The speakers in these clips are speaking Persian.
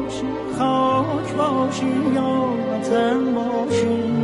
باشی، خاک باشی یا وطن باشی.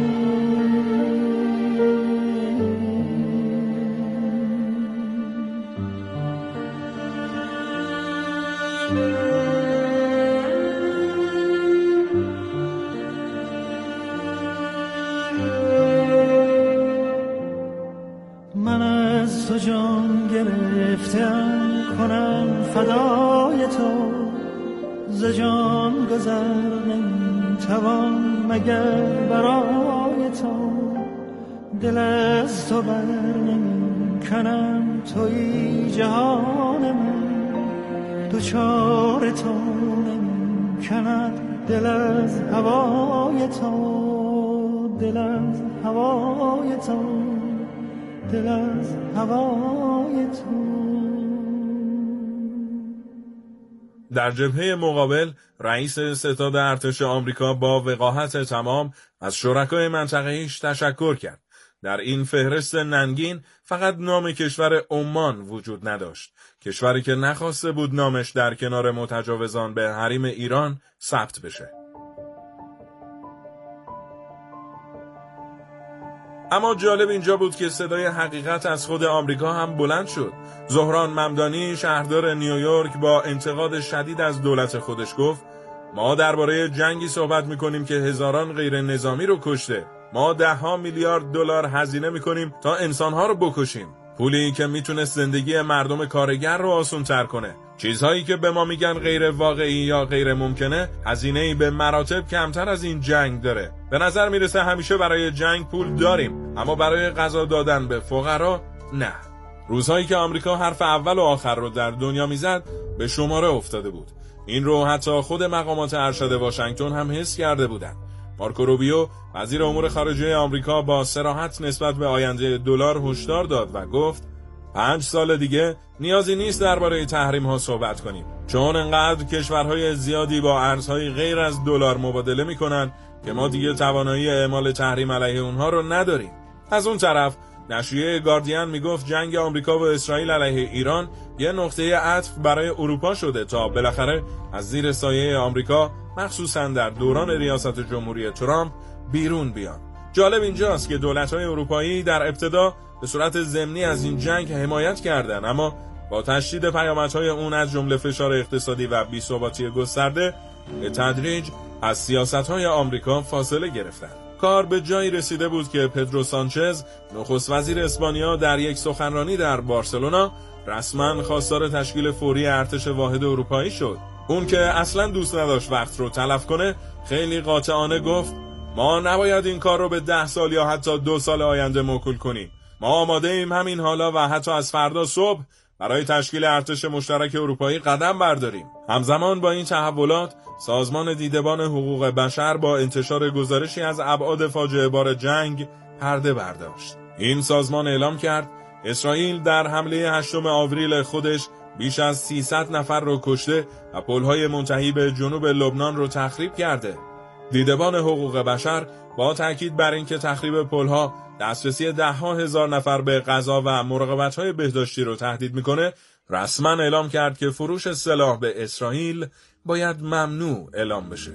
من از تو جان گرفتم کنم فدای تو، ز جان گذر نمیتوان مگر برای تو. دل از تو بر نمی کنم، تویی جهان من، دوچار تو نمی کند دل از هوای تو، دل از هوای تو، دل از هوای تو. در جبهه مقابل رئیس ستاد ارتش آمریکا با وقاحت تمام از شرکای منطقه‌ایش تشکر کرد. در این فهرست ننگین فقط نام کشور عمان وجود نداشت، کشوری که نخواسته بود نامش در کنار متجاوزان به حریم ایران ثبت بشه. اما جالب اینجا بود که صدای حقیقت از خود آمریکا هم بلند شد. زهران ممدانی شهردار نیویورک با انتقاد شدید از دولت خودش گفت: ما درباره جنگی صحبت میکنیم که هزاران غیر نظامی رو کشته. ما $10 میلیارد هزینه میکنیم تا انسانها رو بکشیم. پولی که میتونست زندگی مردم کارگر رو آسان تر کنه. چیزهایی که به ما میگن غیر واقعی یا غیر ممکنه، هزینه‌ای به مراتب کمتر از این جنگ داره. به نظر میرسه همیشه برای جنگ پول داریم، اما برای غذا دادن به فقرا نه. روزهایی که آمریکا حرف اول و آخر رو در دنیا میزد به شماره افتاده بود. این رو حتی خود مقامات ارشد واشنگتن هم حس کرده بودند. مارکو روبیو وزیر امور خارجه آمریکا با صراحت نسبت به آینده دلار هشدار داد و گفت 5 سال دیگه نیازی نیست درباره تحریم ها صحبت کنیم، چون انقدر کشورهای زیادی با ارزهای غیر از دلار مبادله میکنن که ما دیگه توانایی اعمال تحریم علیه اونها رو نداریم. از اون طرف نشریه گاردین میگفت جنگ آمریکا و اسرائیل علیه ایران یه نقطه عطف برای اروپا شده تا بالاخره از زیر سایه آمریکا مخصوصا در دوران ریاست جمهوری ترامپ بیرون بیان. جالب اینجاست که دولت‌های اروپایی در ابتدا به صورت ضمنی از این جنگ حمایت کردند، اما با تشدید پیامدهای اون از جمله فشار اقتصادی و بی‌ثباتی گسترده به تدریج از سیاست‌های آمریکا فاصله گرفتند. کار به جایی رسیده بود که پدرو سانچز نخست وزیر اسپانیا در یک سخنرانی در بارسلونا رسما خواستار تشکیل فوری ارتش واحد اروپایی شد. اون که اصلا دوست نداشت وقت رو تلف کنه خیلی قاطعانه گفت ما نباید این کار رو به 10 سال یا حتی 2 سال آینده موکول کنیم. ما آماده ایم همین حالا و حتی از فردا صبح برای تشکیل ارتش مشترک اروپایی قدم برداریم. همزمان با این تحولات سازمان دیدبان حقوق بشر با انتشار گزارشی از ابعاد فاجعه بار جنگ پرده برداشت. این سازمان اعلام کرد اسرائیل در حمله 8 آوریل خودش بیش از 300 نفر رو کشته و پل‌های منتهی به جنوب لبنان رو تخریب کرده. دیدبان حقوق بشر با تاکید بر اینکه تخریب پل‌ها دسترسی 10,000 نفر به غذا و مراقبت‌های بهداشتی رو تهدید می‌کنه، رسما اعلام کرد که فروش سلاح به اسرائیل باید ممنوع اعلام بشه.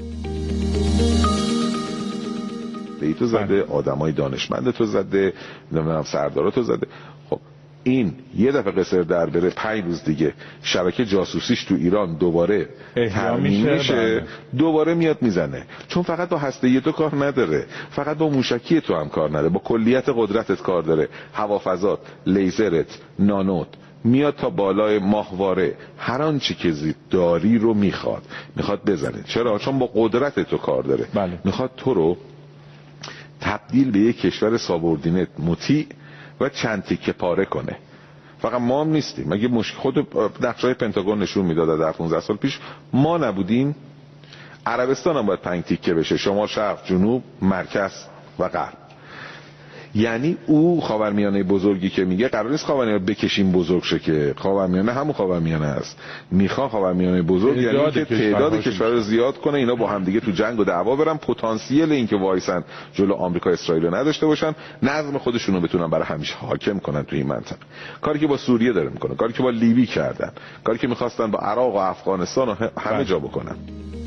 تو زده، آدمای دانشمند تو زده، نمیدونم سردارا تو زده. خب این یه دفعه قصر در بره 5 روز دیگه شبکه جاسوسیش تو ایران دوباره ترمیم میشه، دوباره میاد میزنه، چون فقط با هسته‌ای تو کار نداره، فقط با موشکی تو هم کار نداره، با کلیت قدرتت کار داره، هوافضات، لیزرت، نانوت، میاد تا بالای ماهواره، هر آنچه که داری رو میخواد بزنه. چرا؟ چون با قدرت تو کار داره. بله. میخواد تو رو تبدیل به یک کشور سابوردینت مطیع و چند تیکه پاره کنه. فقط ما هم نیستیم. مگه خود نقشه‌های پنتاگون نشون میداد در 15 سال پیش ما نبودیم؟ عربستان هم باید 5 تیکه بشه، شمال، شرق، جنوب، مرکز و غرب. یعنی او خاورمیانه بزرگی که میگه قرار نیست خاورمیانه بکشیم بزرگ شه، که خاورمیانه همون خاورمیانه است. میخواد خاورمیانه بزرگ یعنی که تعداد کشورها رو زیاد کنه، اینا با هم دیگه تو جنگ و دعوا برن، پتانسیل این که وایسن جلو آمریکا اسرائیل رو نداشته باشن، نظم خودشون رو بتونن برای همیشه حاکم کنن تو این منطقه. کاری که با سوریه داره میکنه، کاری که با لیبی کردن، کاری که میخواستن با عراق و افغانستان و همه جا بکنن.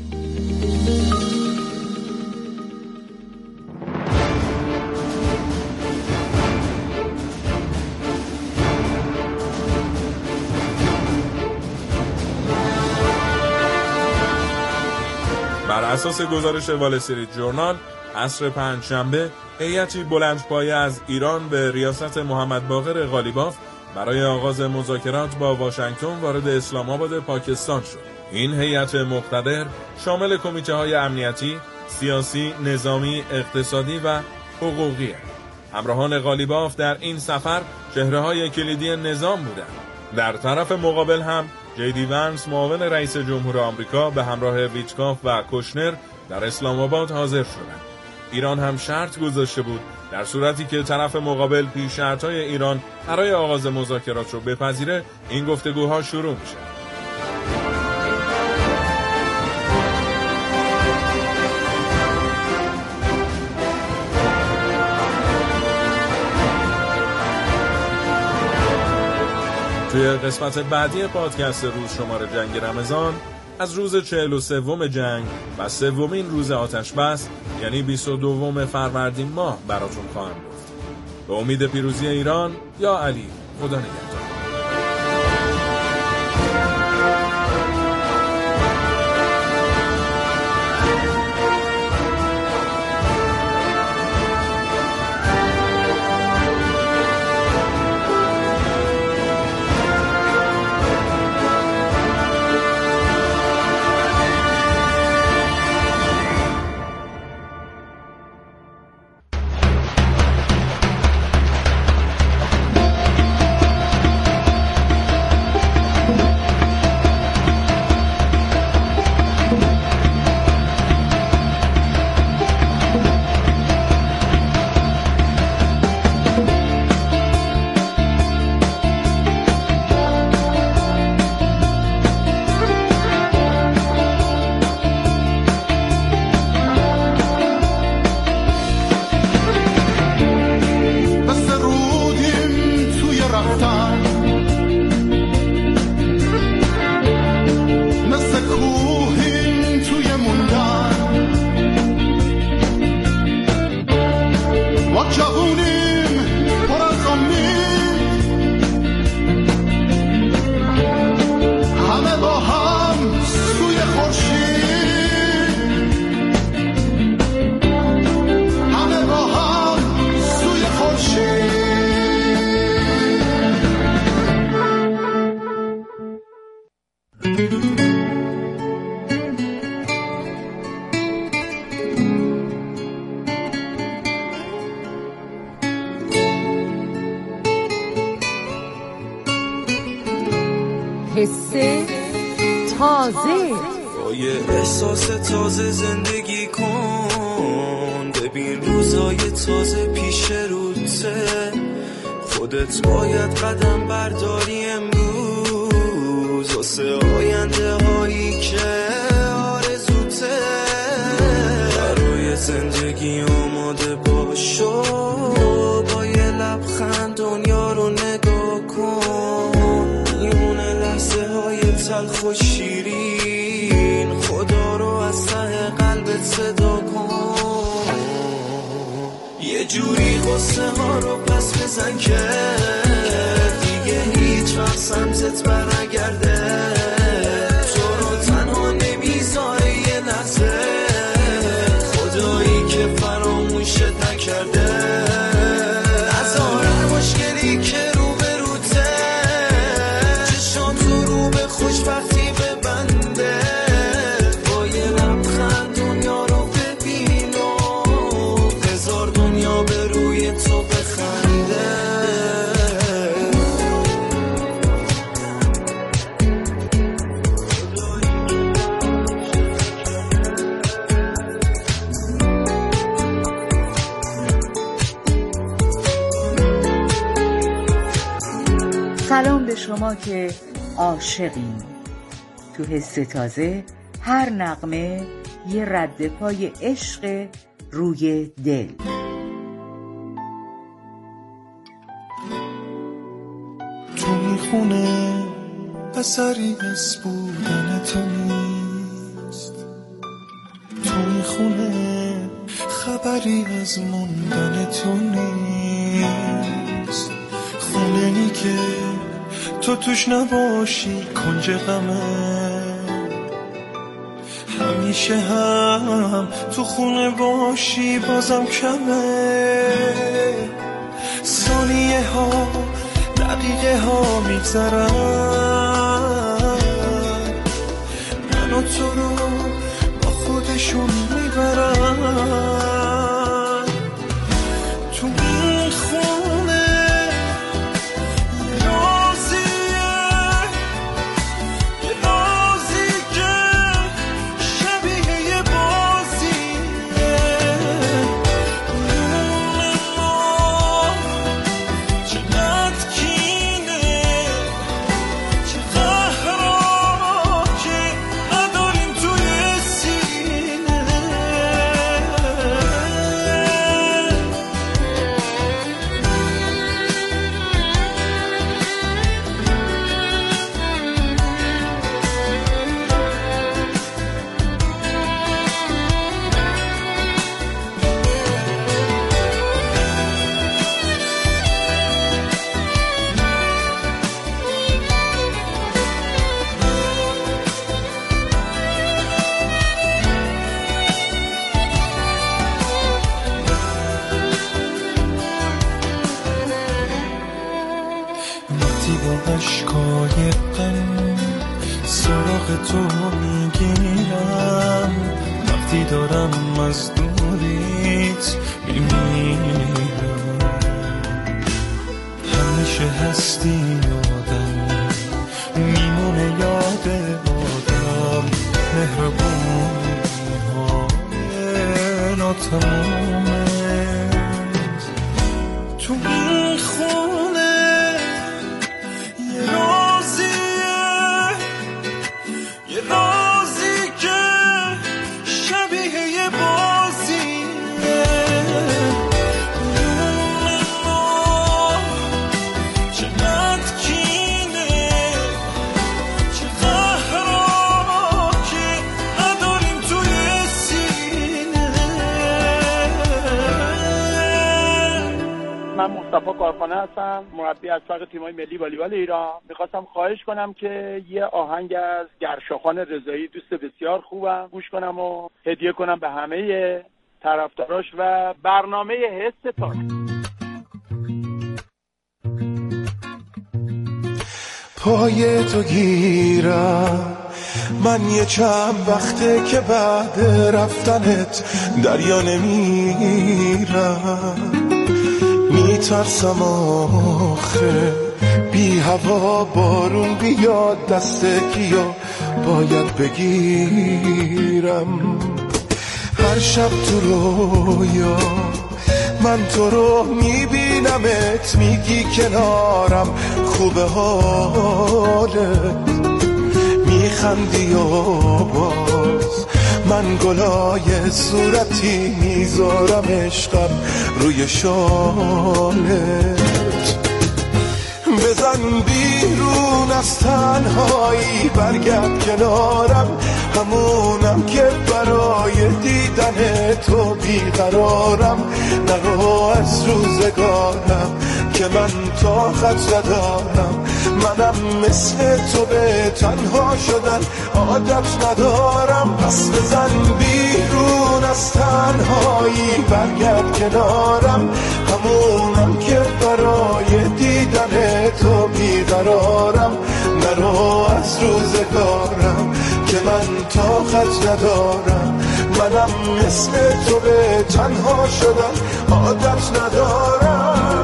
بر اساس گزارش وال استریت جورنال، عصر پنجشنبه هیئتی بلندپایه از ایران به ریاست محمد باقر قالیباف برای آغاز مذاکرات با واشنگتن وارد اسلام آباد پاکستان شد. این هیئت مقتدر شامل کمیته‌های امنیتی، سیاسی، نظامی، اقتصادی و حقوقی است. همراهان قالیباف در این سفر چهره‌های کلیدی نظام بودند. در طرف مقابل هم جی.دی. ونس معاون رئیس جمهور آمریکا به همراه ویتکاف و کوشنر در اسلام آباد حاضر شدند. ایران هم شرط گذاشته بود در صورتی که طرف مقابل پیش شرط‌های ایران برای آغاز مذاکرات رو بپذیره، این گفتگوها شروع میشه. توی قسمت بعدی پادکست روز شماره جنگ رمضان از روز 43 جنگ و سومین روز آتش بس یعنی 22 فروردین ماه براتون خواهم گفت. به امید پیروزی ایران، یا علی، خدا نگهدار. حس تازه با یه احساس تازه زندگی کن، ببین روزای تازه پیش روته، خودت باید قدم برداری امروز واسه آینده هایی که آرزوته. برای زندگی آماده باشو، با یه لبخند دنیا رو نگاه کن، میمونه لحظه های تلخ و شیرین، خدا رو از ته قلبت صدا کن، یه جوری غصه ها رو پس بزن که دیگه هیچ وقت سمتت برنگرده، تو رو تنها نمیذاره یه لحظه، خدایی که فراموشت نکرده. از هر مشکلی که رو به روته، چشم تو رو به خوشبختی ببنده، با یه لبخند دنیا رو ببین و هزار دنیا به روی تو بخنده. سلام به شما که عاشقین. تو حس تازه هر نغمه یه رد پای عشق روی دل. تو میخونه اثری از بودن تو نیست، خبری از موندن تو نیست، خونه ای که تو توش نباشی کنج غمه، همیشه هم تو خونه باشی بازم کمه، ثانیه ها دقیقه ها میگذرن، من و تو رو با خودشون میبرن. تو این خونه یه رازی که شبیه یه بازیه، ما چقدر کینه چه قهرها که نداریم توی سینه. وقتی با عشقای غم سراغ تو میگیرم، وقتی دارم از دوریت میمیرم، همیشه هستی یادم میمونه یاد آدم، مهربونی های ناتمامه. تو این خونه یه رازی که شبیه یه بازیه، ما چقدر کینه چه قهرها که نداریم توی سینه. من مصطفی کارخانه هستم، مربی از فرق تیم‌های ملی والیبال ایران. میخواستم خواهش کنم که یه آهنگ از گرشاخان رضایی، دوست بسیار خوبم، گوش کنم و هدیه کنم به همه طرفداراش و برنامه حس تاک. پای تو گیرم من یه چند وقته که بعد رفتنت دریا نمیرم، میترسم آخه بی هوا بارون بیاد دست کیو باید بگیرم. هر شب تو رویا من تو رو میبینمت، میگی کنارم خوبه حالت، میخندی و باز من گلای صورتی میذارم عشقم روی شالت. بزن بیرون از تنهایی برگرد کنارم، همونم که برای دیدن تو بیقرارم. نرو از روزگارم که من طاقت ندارم، منم مثل تو به تنها شدن عادت ندارم. پس بزن بیرون از تنهایی برگرد کنارم، همونم که برای دیدن تو بیقرارم. نرو از روزگارم که من طاقت ندارم، منم مثل تو به تنها شدن عادت ندارم.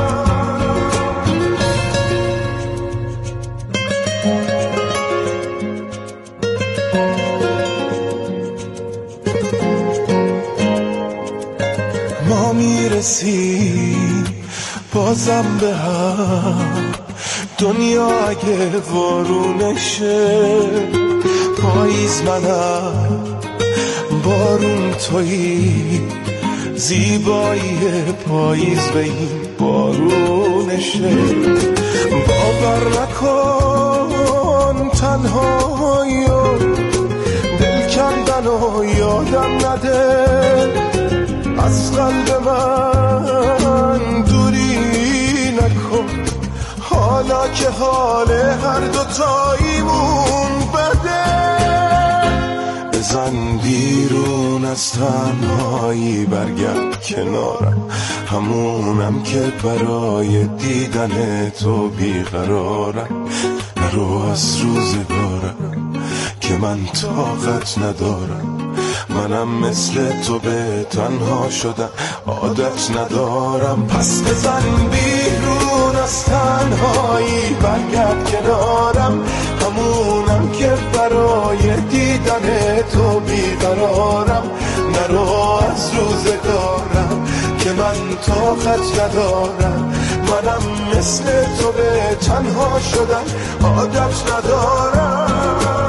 ما میرسیم بازم به هم، دنیا اگه وارونشه، پاییز منم بارون تویی، زیبایی پاییز به این بارونشه. باور نکن تنهایی و دل کندن و یادم نده، از قلب من دوری نکن، حالا که حال هر دوتاییمون بده. بزن بیرون از تنهایی، برگرد کنارم، همونم که برای دیدن تو بیقرارم. نرو از روزگارم که من طاقت ندارم، منم مثل تو به تنها شدن عادت ندارم. پس بزن بیرون از تنهایی، برگرد کنارم، همونم که برای دیدن تو بیقرارم. نرو از روزگارم که من طاقت ندارم، منم مثل تو به تنها شدن عادت ندارم.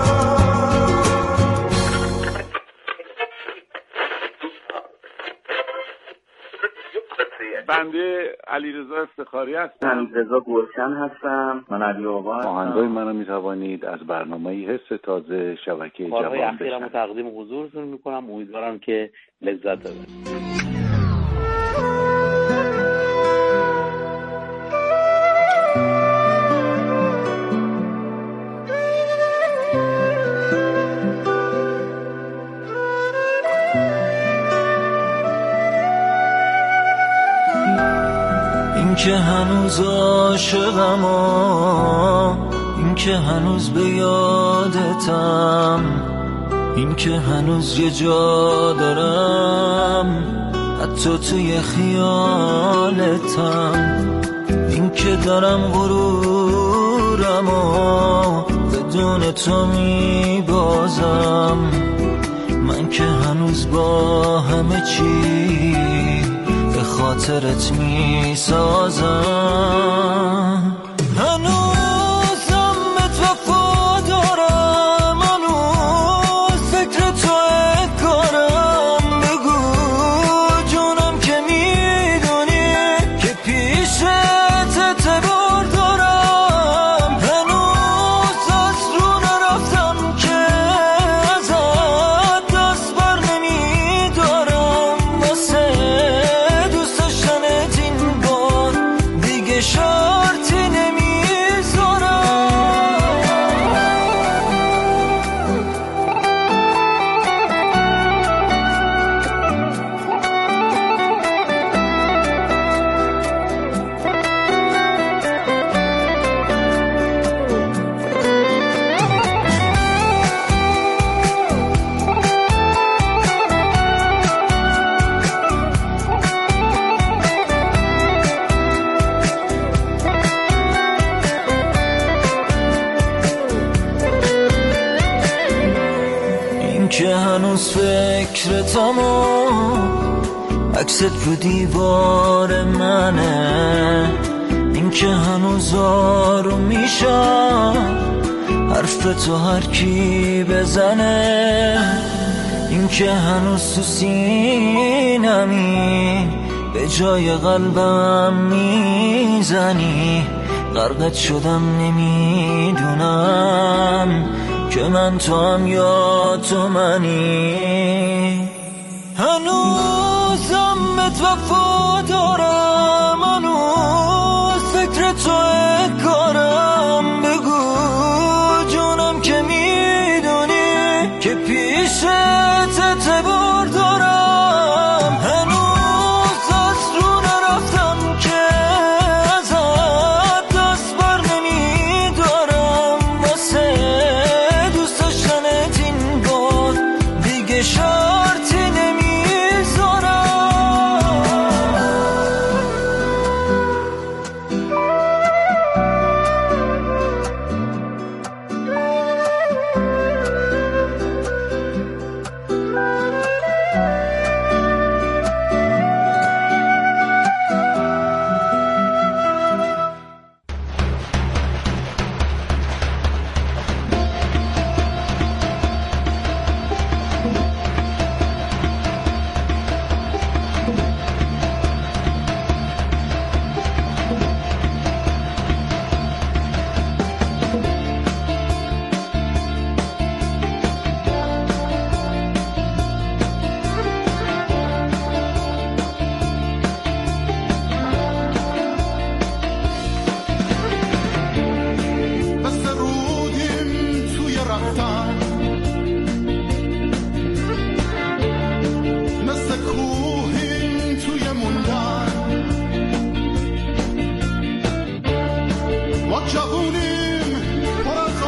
بنده علیرضا افتخاری هستم. من رضا گلشن هستم. من علی آقا هستم. آهنگای منو میتوانید از برنامه حس تازه شبکه جوان بشنوید. اخیرمو تقدیم حضورتون میکنم، امیدوارم که لذت ببرید. این که هنوز عاشقم، این که هنوز به یادتم، این که هنوز یه جا دارم حتی توی خیالتم، این که دارم غرورم و بدون تو میبازم، من که هنوز با همه چی به خاطرت میسازم. هنوزم به وفا دارم، هنوز فکر تو کارم. بگو جونم که میدونی که پیشت اعتبار دارم. هنوز از رو نرفتم که ازت دست بر نمیدارم، واسه دوست داشتنت این بار دیگه شرطی که هنوز فکرتم و عکست رو دیوار منه، این که هنوز آروم میشم حرف تو هر کی بزنه، این که هنوز تو سینمی به جای قلبم میزنی. غرقت شدم نمیدونم که من تو هم یا تو منی. هنوزم به وفا دارم، هنوز فکر تو کارم. بگو جونم که میدونی که پیشت اعتبار دارم. هنوز از رو نرفتم که ازت دست بر نمیدارم، واسه دوست داشتنت این بار دیگه شرطی نمیذارم.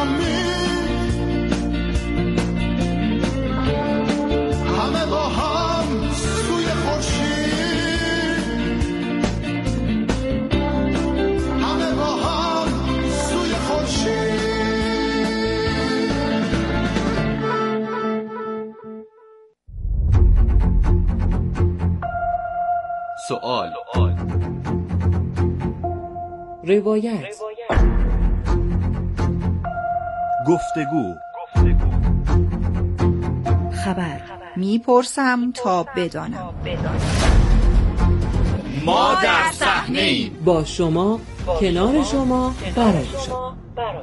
همه با هم سوی خورشید، همه با هم سوی خورشید. سوال، روایت، گفتگو، خبر. میپرسم تا بدانم. ما در صحنه‌ایم، با شما، کنار شما، برای شما.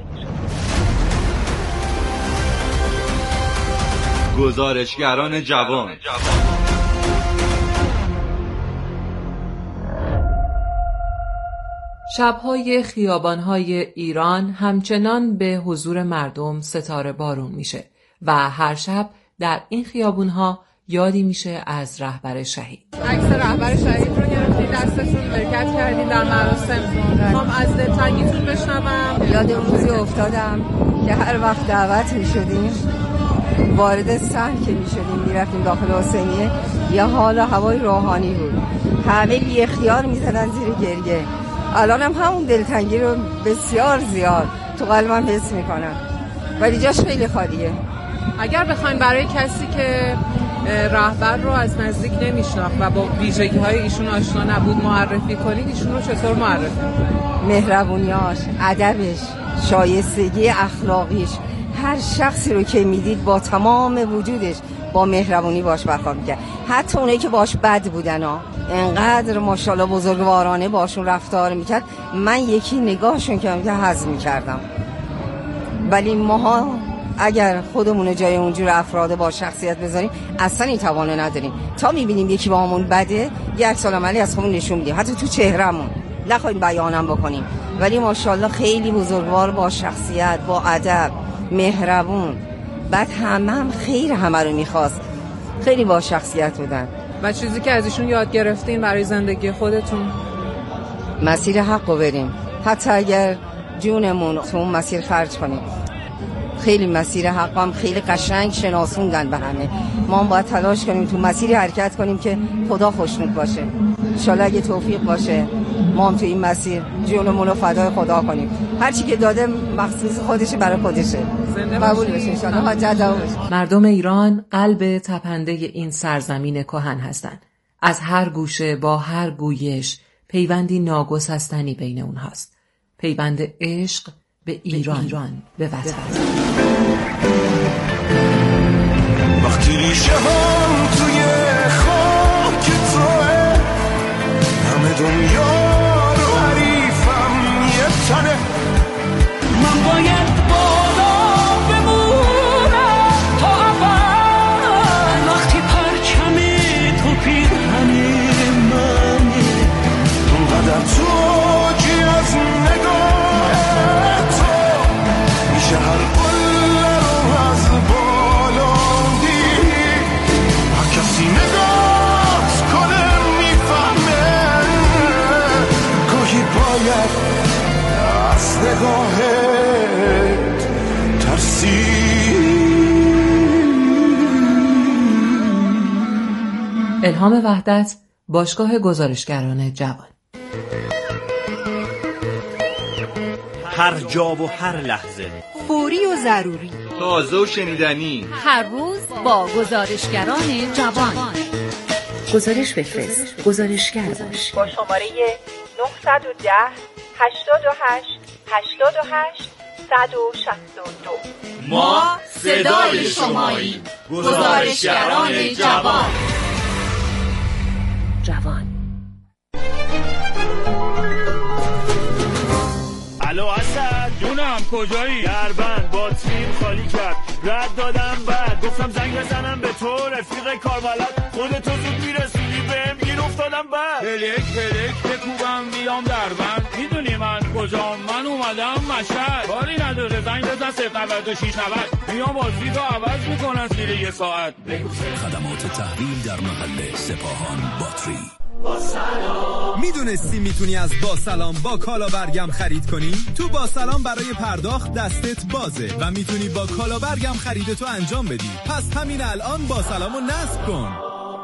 گزارشگران جوان. شب‌های خیابان‌های ایران همچنان به حضور مردم ستاره بارون میشه و هر شب در این خیابون‌ها یادی میشه از رهبر شهید. عکس رهبر شهید رو گرفتید دستتون، شرکت کردید در مراسم. میخوام از دلتنگیتون بشنوم. یاد اون روزی افتادم که هر وقت دعوت میشدیم وارد صحن که میشدیم میرفتیم داخل حسینیه، یا حال هوای روحانی بود، همه بی اختیار میزدن زیر گریه. الان هم همون دلتنگی رو بسیار زیاد تو قلبم حس میکنم، ولی جاش خیلی خالیه. اگر بخواین برای کسی که رهبر رو از نزدیک نمیشناخت و با ویژگی‌های ایشون آشنا نبود معرفی کنید، ایشون رو چطور معرفی کنید؟ مهربونیاش، ادبش، شایستگی اخلاقیش، هر شخصی رو که میدید با تمام وجودش با مهربونی باش برخورد می‌کرد. حتی اونایی که باش بد بودن انقدر ماشاءالله بزرگوارانه باشون رفتار میکرد، من یکی نگاهشون که هضم میکردم. ولی ماها اگر خودمون جای اونجور افراد با شخصیت بذاریم اصلا این توانه نداریم. تا میبینیم یکی با همون بده یک عکس العملی از خودمون نشون میدیم، حتی تو چهرمون نخواهیم بیانم بکنیم، ولی ماشاءالله خیلی بزرگوار، با شخصیت، با ادب، مهربون. بعد هم خیر همه رو میخواست، خیلی با شخصیت بودن. و چیزی که از ایشون یاد گرفتین برای زندگی خودتون؟ مسیر حق رو بریم، حتی اگر جونمون تو اون مسیر خرج کنیم. خیلی مسیر حق هم خیلی قشنگ شناسوندن به همه. ما هم باید تلاش کنیم تو مسیری حرکت کنیم که خدا خوشنود باشه. انشالله اگه توفیق باشه ما هم تو این مسیر جونمون رو فدای خدا کنیم. هرچی که داده مخصوص خودشه، برای خودشه. قبول بشه انشالله. حاجت باشه. مردم ایران قلب تپنده این سرزمین کهن هستند. از هر گوشه با هر گویش پیوندی ناگسستنی بین اونهاست. پیوند عشق به ایران به وطن. وقتی ریشه هم توی خاک توه، همه دنیا رو حریفم یه تنه، من باید بالا بمونم تا اول. وقتی پرچمی تو پیرهنی منی، اونقدر توجی از نگاه تو میشه هر قله رو از بالا دید. هر کسی نگاه کنه میفهمه گاهی باید از نگاهت ترسید. الهام وحدت، باشگاه گزارشگران جوان. هر جا و هر لحظه، فوری و ضروری، تازه و شنیدنی، هر روز با گزارشگران جوان. گزارش بفرست، گزارشگر باش. با شماره 910 88 88 162. ما صدای شماییم. گزارشگران جوان. الو اسد جونم، کجایی؟ دربند باتریم خالی کرد، رد دادم بعد گفتم زنگ بزنم به تو رفیق کاربلد، خودتو زود میرسونی بهم گیر افتادم بعد. هلک بکوبم بیام دربند، میدونی من کجام؟ من اومدم مشهد. کاری نداره زنگ بزن 096 90 میام بازی رو عوض میکنن زیر یه ساعت. خدمات تحویل در محل سپاهان باتری. میدونستی میتونی از با سلام با کالا برگم خرید کنی؟ تو با سلام برای پرداخت دستت بازه و میتونی با کالا برگم خریدتو انجام بدی. پس همین الان با سلامو نصب کن.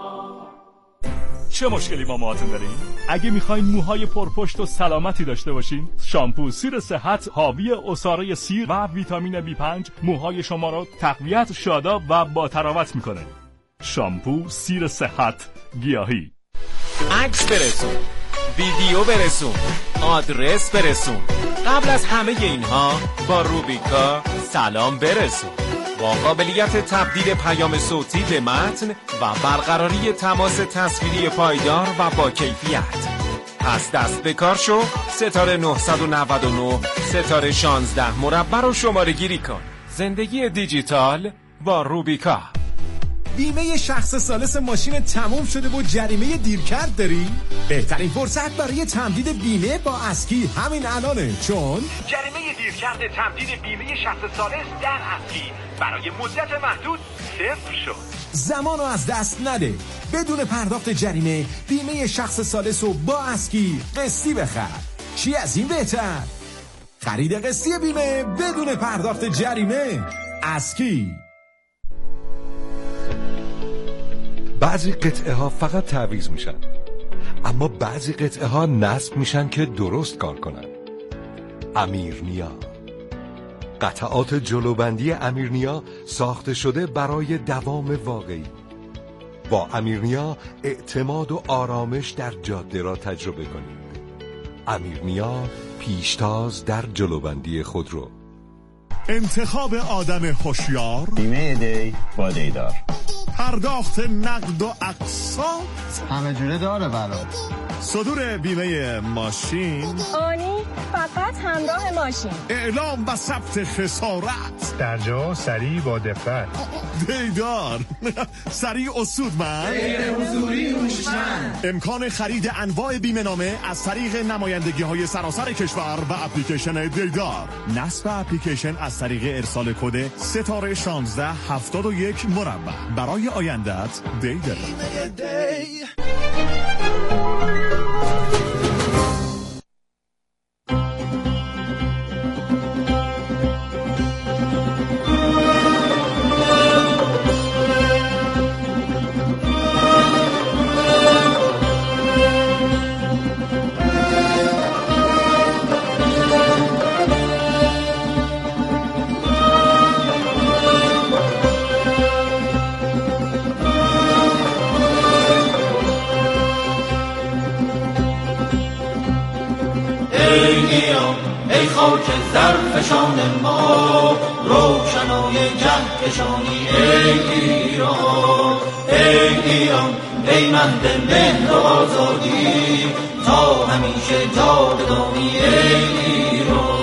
چه مشکلی با موهاتون دارین؟ اگه میخواین موهای پرپشت و سلامتی داشته باشین، شامپو سیر صحت حاوی عصاره سیر و ویتامین B5 موهای شما رو تقویت، شاداب و با تراوت میکنه. شامپو سیر صحت گیاهی. عکس برسون، ویدیو برسون، آدرس برسون. قبل از همه اینها با روبیکا سلام برسون. با قابلیت تبدیل پیام صوتی به متن و برقراری تماس تصویری پایدار و با کیفیت. پس دست به کار شو، ستاره 999 ستاره 16 مربع رو شماره گیری کن. زندگی دیجیتال با روبیکا. بیمه شخص ثالث ماشین تموم شده و جریمه دیرکرد داری؟ بهترین فرصت برای تمدید بیمه با اسکی همین الانه، چون جریمه دیرکرد تمدید بیمه شخص ثالث در اسکی برای مدت محدود صفر شد. زمانو از دست نده. بدون پرداخت جریمه بیمه شخص ثالث رو با اسکی قسطی بخر. چی از این بهتر؟ خرید قسطی بیمه بدون پرداخت جریمه. اسکی. بعضی قطعه ها فقط تعویض میشن، اما بعضی قطعه ها نصب میشن که درست کار کنن. امیرنیا، قطعات جلوبندی امیرنیا ساخته شده برای دوام واقعی. با امیرنیا اعتماد و آرامش در جاده را تجربه کنید. امیرنیا، پیشتاز در جلوبندی خودرو. انتخاب آدم هوشیار، بیمه دی با دیدار، پرداخت نقد و اقساط همه جوره داره برات. صدور بیمه ماشین آنی فقط همراه ماشین، اعلام و ثبت خسارت در جا سریع با دقت. دیدار سریع اصودمند، غیر حضوری هوشمند. امکان خرید انواع بیمه نامه از طریق نمایندگی های سراسر کشور و اپلیکیشن دیدار. نصب اپلیکیشن از طریق ارسال کد ستاره 1671 مربع. برای آیندت دیدار. ای خاک زرفشان ما، روشنای جهکشانی ای ایران، ای ایران، ای مهد مهر و آزادی، تا همیشه جاودانی ای ایران.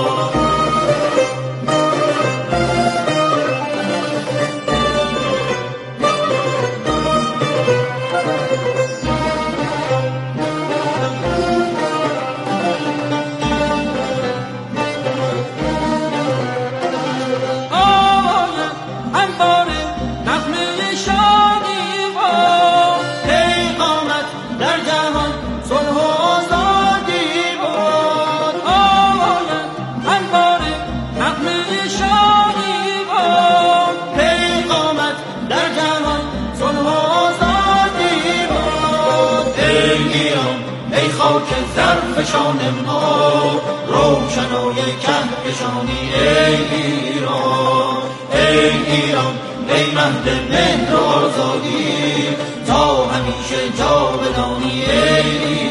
زرفشان ما، روشنای کهکشانی ای ایران، ای ایران، ای مهد مهر و آزادی، تا همیشه جاودانی ای ایران.